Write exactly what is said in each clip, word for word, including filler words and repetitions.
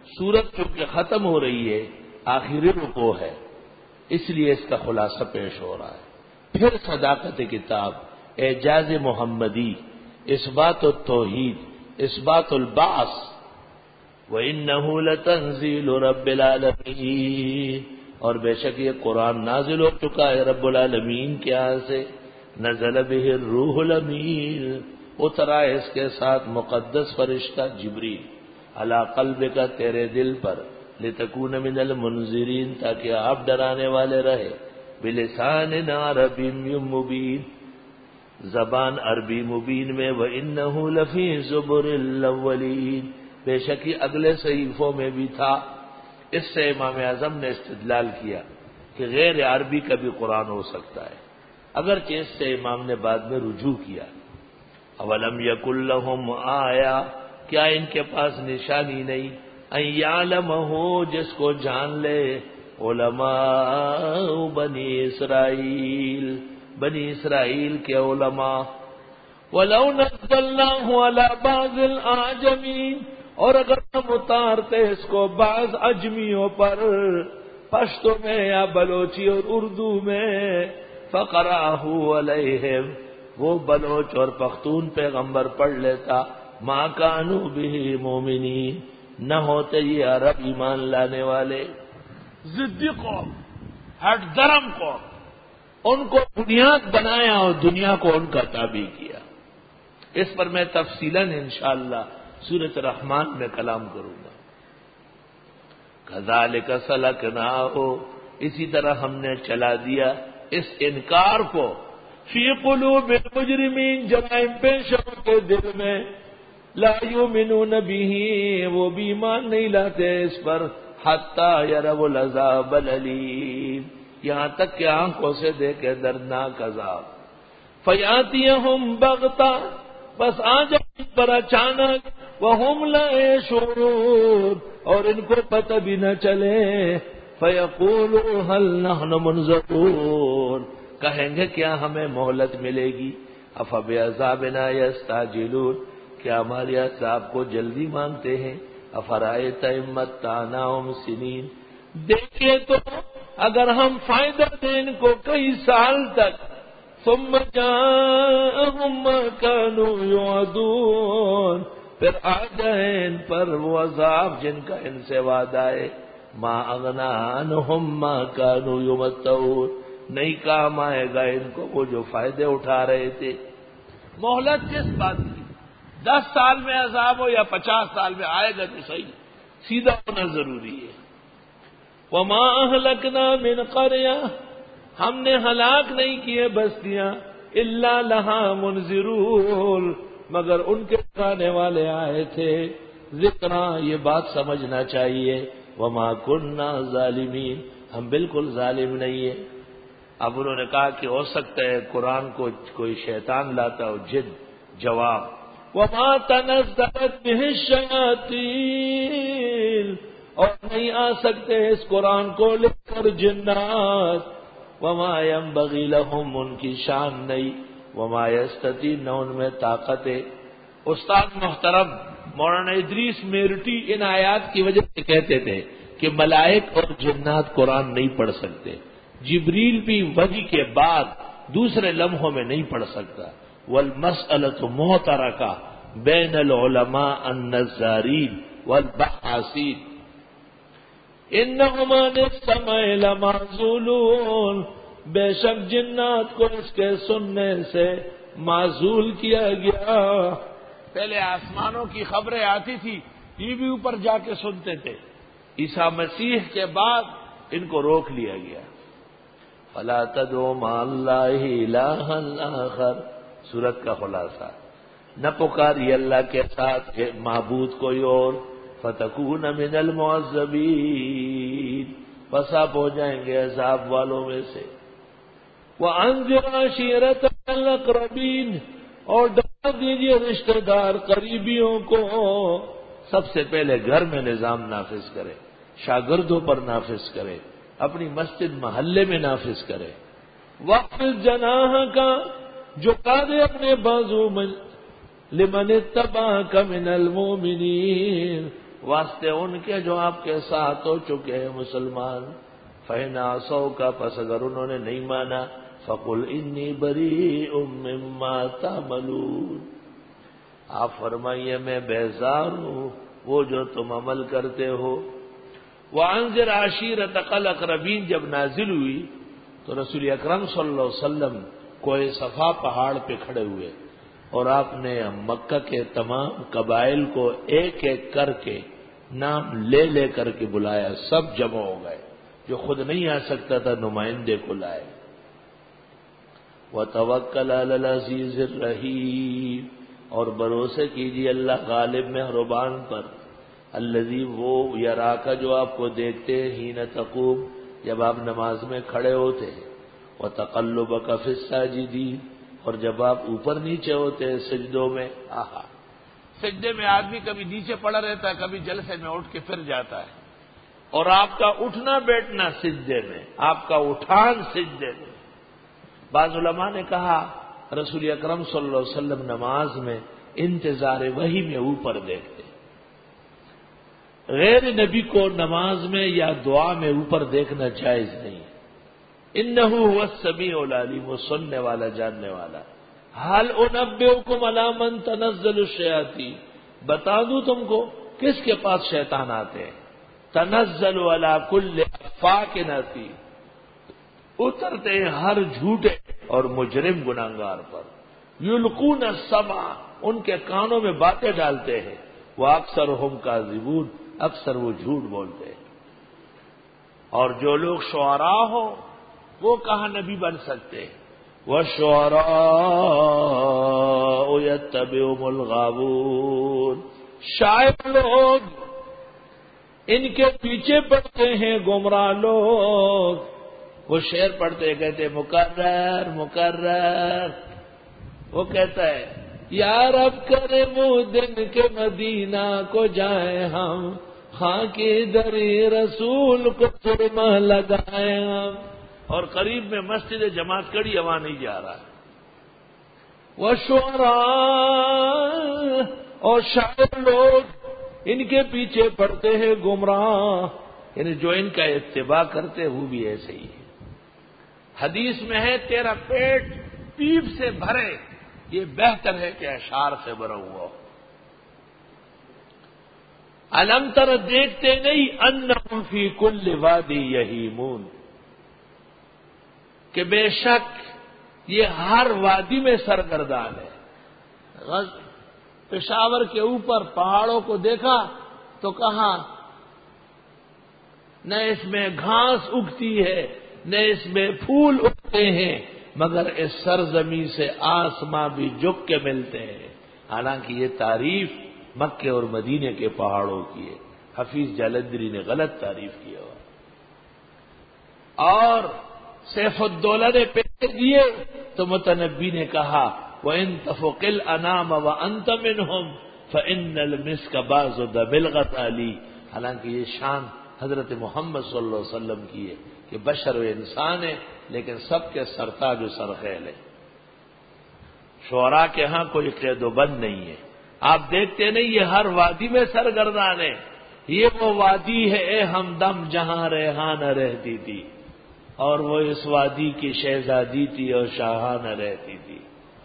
سورت چونکہ ختم ہو رہی ہے، آخری رکوع ہے، اس لیے اس کا خلاصہ پیش ہو رہا ہے۔ پھر صداقت کتاب، اعجاز محمدی، اثبات التوحید، اثبات البعث، وَإِنَّهُ لَتَنزِيلُ رَبِّ الْعَالَمِينَ، اور بے شک یہ قرآن نازل ہو چکا ہے رب العالمین کے یہاں سے، نزل بہ الروح الامین، اترا اس کے ساتھ مقدس فرشتہ جبریل، علی قلبک، تیرے دل پر، لتکون من المنذرین، تاکہ آپ ڈرانے والے رہے، بلسان عربی مبین، زبان عربی مبین میں، وَإِنَّهُ لَفِي زُبُرِ الْأَوَّلِينَ، بے شک یہ اگلے صحیفوں میں بھی تھا۔ اس سے امام اعظم نے استدلال کیا کہ غیر عربی کا بھی قرآن ہو سکتا ہے، اگرچہ اس سے امام نے بعد میں رجوع کیا۔ اولم یکن لہم آیا، کیا ان کے پاس نشانی نہیں، ان یعلمہ، جس کو جان لے، علماء بنی اسرائیل، بنی اسرائیل کے علماء۔ وَلَوْ نَزَّلْنَاهُ عَلَى بَعْضِ الْأَعْجَمِينَ، اور اگر ہم اتارتے اس کو بعض اجمیوں پر، پشتو میں یا بلوچی اور اردو میں، فَقَرَأَهُ عَلَيْهِمْ، وہ بلوچ اور پختون پیغمبر پڑھ لیتا، مَا كَانُوا بِهِ مُؤْمِنِينَ، نہ ہوتے یہ عرب ایمان لانے والے۔ ضدی قوم، ہٹ درم قوم، ان کو بنیاد بنایا اور دنیا کو ان کا تابع کیا۔ اس پر میں تفصیلاً انشاءاللہ سورۃ الرحمن میں کلام کروں گا۔ کذالک سلکناہ، اسی طرح ہم نے چلا دیا اس انکار کو، فی قلوب المجرمین، جرائم پیشوں کے دل میں، لا یؤمنون بہ، وہ بھی ایمان نہیں لاتے اس پر، حتی یروا العذاب الالیم، یہاں تک کہ آنکھوں سے دیکھے دردناک عذاب۔ فیاتیہم بغتہ، بس آ جائے پر اچانک، وہم لا یشعرون، اور ان کو پتہ بھی نہ چلے، فیقولوا هل نحن منظرون، کہیں گے کیا ہمیں مہلت ملے گی، افبعذابنا یستعجلون، کیا ہمارے عذاب کو جلدی مانگتے ہیں، افرأیت ان متعناہم سنین، دیکھیے تو اگر ہم فائدہ دیں ان کو کئی سال تک، ثم جاءہم ما كانوا یوعدون، پھر آ جائیں ان پر وہ عذاب جن کا ان سے وعدہ ہے، ما اغنی عنہم ما كانوا یمتعون، نہیں کام آئے گا ان کو وہ جو فائدے اٹھا رہے تھے۔ مہلت کس بات کی؟ دس سال میں عذاب ہو یا پچاس سال میں، آئے گا تو صحیح، سیدھا ہونا ضروری ہے۔ وما اہلکنا من قریہ، ہم نے ہلاک نہیں کیے بستیاں، الا لہا منذرون، مگر ان کے ڈرانے والے آئے تھے۔ ذکرا، یہ بات سمجھنا چاہیے، وما کننا ظالمین، ہم بالکل ظالم نہیں ہیں۔ اب انہوں نے کہا کہ ہو سکتا ہے قرآن کو کوئی شیطان لاتا ہو، جن، جواب، وما تنزلت به الشیاطین، اور نہیں آ سکتے اس قرآن کو لے کر جنات، وما ينبغي لهم، ان کی شان نہیں، وما يستطيعون، نہ ان میں طاقت ہے۔ استاد محترم مولانا ادریس میرٹی ان آیات کی وجہ سے کہتے تھے کہ ملائک اور جنات قرآن نہیں پڑھ سکتے، جبریل بھی وحی کے بعد دوسرے لمحوں میں نہیں پڑھ سکتا۔ والمسألة محترکہ بین العلماء النظارین والبحاثین، انہم عن السمع لمعزولون، بے شک جنات کو اس کے سننے سے معزول کیا گیا۔ پہلے آسمانوں کی خبریں آتی تھی، ٹی وی اوپر جا کے سنتے تھے، عیسیٰ مسیح کے بعد ان کو روک لیا گیا۔ فلا تدعوا مع اللہ الہا آخر، سورت کا خلاصہ، نہ پکاری اللہ کے ساتھ معبود کوئی اور، فتکون من المعذبین، بس آپ ہو جائیں گے عذاب والوں میں سے۔ وانذر عشیرتک الاقربین، اور ڈرا دیجیے رشتہ دار قریبیوں کو۔ سب سے پہلے گھر میں نظام نافذ کرے، شاگردوں پر نافذ کرے، اپنی مسجد محلے میں نافذ کرے۔ واخفض جناحک، جھکا دے اپنے بازو میں، لمن اتبعک من المؤمنین، واسطے ان کے جو آپ کے ساتھ ہو چکے ہیں مسلمان. فَإِنْ عَصَوْكَ پس اگر انہوں نے نہیں مانا فَقُلْ إِنِّي بَرِيءٌ مِّمَّا تَعْمَلُونَ آپ فرمائیے میں بیزار ہوں وہ جو تم عمل کرتے ہو. وَأَنذِرْ عَشِيرَتَكَ الْأَقْرَبِينَ جب نازل ہوئی تو رسول اکرم صلی اللہ علیہ وسلم کوہ صفا پہاڑ پہ کھڑے ہوئے اور آپ نے مکہ کے تمام قبائل کو ایک ایک کر کے نام لے لے کر کے بلایا. سب جمع ہو گئے. جو خود نہیں آ سکتا تھا نمائندے کو لائے. وَتَوَكَّلْ عَلَى الْعَزِيزِ الرَّحِيمِ اور بھروسے کیجیے اللہ غالب مہربان پر. الذی وہ یراک جو آپ کو دیکھتے ہیں حین تقوم جب آپ نماز میں کھڑے ہوتے ہیں. وَتَقَلُّبَكَ فِي السَّاجِدِينَ اور جب آپ اوپر نیچے ہوتے ہیں سجدوں میں. آہا سجدے میں آدمی کبھی نیچے پڑا رہتا ہے کبھی جلسے میں اٹھ کے پھر جاتا ہے اور آپ کا اٹھنا بیٹھنا سجدے میں آپ کا اٹھان سجدے میں. بعض علماء نے کہا رسول اکرم صلی اللہ علیہ وسلم نماز میں انتظار وحی میں اوپر دیکھتے. غیر نبی کو نماز میں یا دعا میں اوپر دیکھنا جائز نہیں. انہ هو السمیع العلیم وہ سننے والا جاننے والا. حل انبئکم علی من تنزل الشیاطین بتا دوں تم کو کس کے پاس شیطان آتے ہیں. تنزل علی کل افاک اثیم اترتے ہیں ہر جھوٹے اور مجرم گناہگار پر. یلقون السمع ان کے کانوں میں باتیں ڈالتے ہیں. واکثرهم کاذبون اکثر وہ جھوٹ بولتے ہیں. اور جو لوگ شعراء ہو وہ کہاں نبی بن سکتے ہیں. وَالشُّعَرَاءُ يَتَّبِعُهُمُ الْغَاوُونَ شاعر لوگ ان کے پیچھے پڑتے ہیں گمراہ لوگ. وہ شعر پڑھتے کہتے مقرر مقرر. وہ کہتا ہے یا رب کرے وہ دن کے مدینہ کو جائیں ہم خاں کی دری رسول کو سرما لگائیں ہم. اور قریب میں مسجد جماعت کڑی ہوا نہیں جا رہا. وہ شعراء اور شاعر لوگ ان کے پیچھے پڑتے ہیں گمراہ یعنی جو ان کا اتباع کرتے وہ بھی ایسے ہی ہے. حدیث میں ہے تیرا پیٹ پیپ سے بھرے یہ بہتر ہے کہ اشعار سے بھرا ہوا ہو. الم تر دیکھتے نہیں انہم فی کل وادی یہیمون کہ بے شک یہ ہر وادی میں سرگردان ہے. پشاور کے اوپر پہاڑوں کو دیکھا تو کہاں نہ اس میں گھاس اگتی ہے نہ اس میں پھول اگتے ہیں مگر اس سرزمین سے آسماں بھی جھک کے ملتے ہیں. حالانکہ یہ تعریف مکے اور مدینے کے پہاڑوں کی ہے. حفیظ جلندری نے غلط تعریف کیا ہوا. اور سیف الدولہ نے پیش دیے تو متنبی نے کہا وَإِن تَفُقِ الْأَنَامَ وَأَنْتَ مِنْهُمْ فَإِنَّ الْمِسْكَ بَعْضُ بِالْغَتَالِ. حالانکہ یہ شان حضرت محمد صلی اللہ علیہ وسلم کی ہے کہ بشر و انسان ہے لیکن سب کے سرتاج و سرخیل ہے. شعراء کے ہاں کوئی قید و بند نہیں ہے. آپ دیکھتے نہیں یہ ہر وادی میں سرگردان ہے. یہ وہ وادی ہے اے ہمدم جہاں ریحانہ رہتی تھی اور وہ اس وادی کی شہزادی تھی اور شاہانہ رہتی تھی.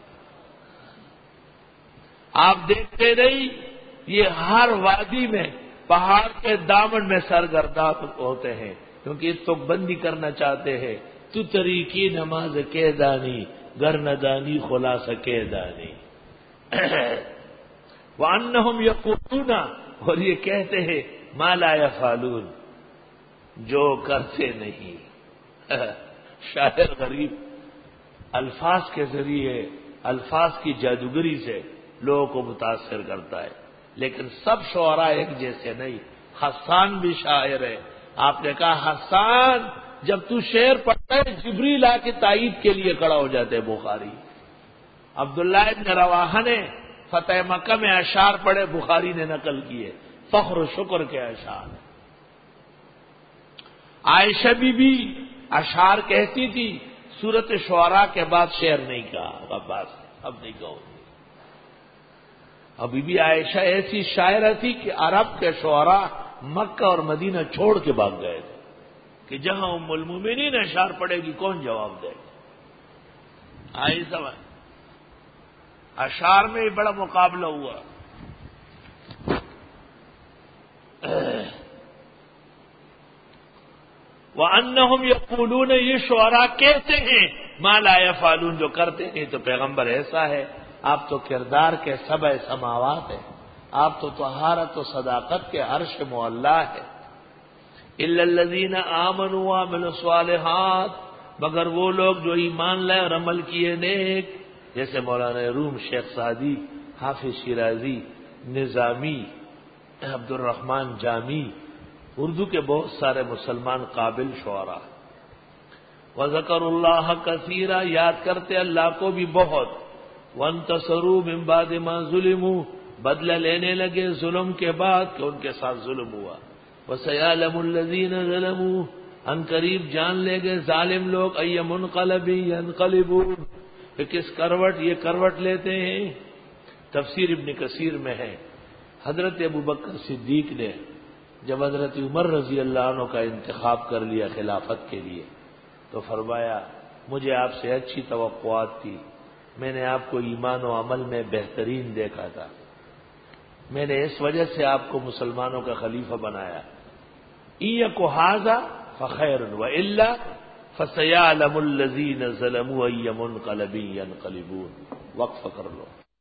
آپ دیکھتے نہیں یہ ہر وادی میں پہاڑ کے دامن میں سرگردان ہوتے ہیں کیونکہ اس کو بندی کرنا چاہتے ہیں. تو طریقی نماز کے دانی گر ندانی خلاص کے دانی. وَأَنَّهُمْ يَقُولُونَ اور یہ کہتے ہیں ما لا يفعلون جو کرتے نہیں. شاعر غریب الفاظ کے ذریعے الفاظ کی جادوگری سے لوگوں کو متاثر کرتا ہے لیکن سب شعراء ایک جیسے نہیں. حسان بھی شاعر ہے. آپ نے کہا حسان جب تو شعر پڑھتا ہے جبریل آ کے تائید کے لیے کھڑا ہو جاتے ہیں. بخاری عبداللہ ابن رواحہ نے فتح مکہ میں اشعار پڑھے بخاری نے نقل کیے. فخر و شکر کے اشعار. عائشہ بی بی اشعار کہتی تھی سورت شعراء کے بعد شعر نہیں کہا. اب بات اب نہیں کہو. اور بی بی عائشہ ایسی شاعرہ تھی کہ عرب کے شعراء مکہ اور مدینہ چھوڑ کے بھاگ گئے تھے کہ جہاں ام المومنین اشعار پڑے گی کون جواب دے گا. آئی سمجھ. اشعار میں بڑا مقابلہ ہوا. وَأَنَّهُمْ يَقُولُونَ یہ شعراء کہتے ہیں ما لا يفعلون جو کرتے نہیں. تو پیغمبر ایسا ہے آپ تو کردار کے سبع سماوات ہیں, آپ تو طہارت و صداقت کے عرش معلا ہے. الا الذین آمنوا وعملوا الصالحات مگر وہ لوگ جو ایمان لائے اور عمل کیے نیک, جیسے مولانا روم, شیخ سعدی, حافظ شیرازی, نظامی, عبد الرحمن جامی, اردو کے بہت سارے مسلمان قابل شعراء. وذکر اللہ کثیرا یاد کرتے اللہ کو بھی بہت. وانتصروا من بعد ما ظلموا بدلہ لینے لگے ظلم کے بعد کہ ان کے ساتھ ظلم ہوا. وسيعلم الذين ظلموا ان قریب جان لے گے ظالم لوگ ای منقلب ينقلبون کہ کس کروٹ یہ کروٹ لیتے ہیں. تفسیر ابن کثیر میں ہے حضرت ابو بکر صدیق نے جب حضرت عمر رضی اللہ عنہ کا انتخاب کر لیا خلافت کے لیے تو فرمایا مجھے آپ سے اچھی توقعات تھی, میں نے آپ کو ایمان و عمل میں بہترین دیکھا تھا, میں نے اس وجہ سے آپ کو مسلمانوں کا خلیفہ بنایا. اِن کو ھذا فخیر والا فسيعلم الذين ظلموا اي منقلب ينقلبون. وقف کر لو.